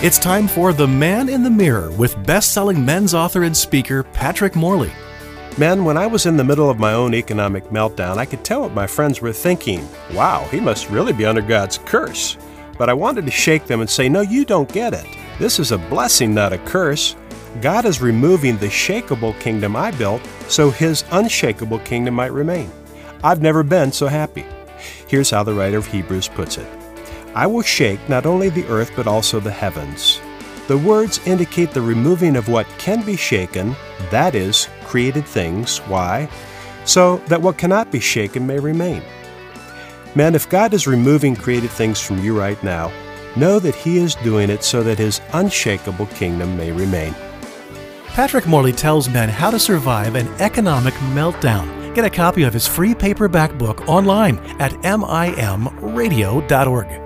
It's time for The Man in the Mirror with best-selling men's author and speaker Patrick Morley. Men, when I was in the middle of my own economic meltdown, I could tell what my friends were thinking. Wow, he must really be under God's curse. But I wanted to shake them and say, no, you don't get it. This is a blessing, not a curse. God is removing the shakeable kingdom I built so His unshakable kingdom might remain. I've never been so happy. Here's how the writer of Hebrews puts it. I will shake not only the earth but also the heavens. The words indicate the removing of what can be shaken, that is, created things. Why? So that what cannot be shaken may remain. Men, if God is removing created things from you right now, know that He is doing it so that His unshakable kingdom may remain. Patrick Morley tells men how to survive an economic meltdown. Get a copy of his free paperback book online at mimradio.org.